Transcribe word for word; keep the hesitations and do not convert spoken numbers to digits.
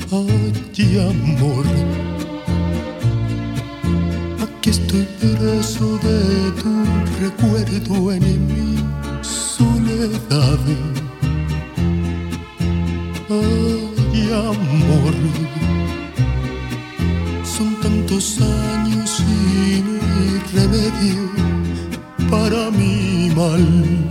Ay, amor, aquí estoy preso de tu recuerdo en mi soledad. Ay, amor, son tantos años y no hay remedio para mi mal.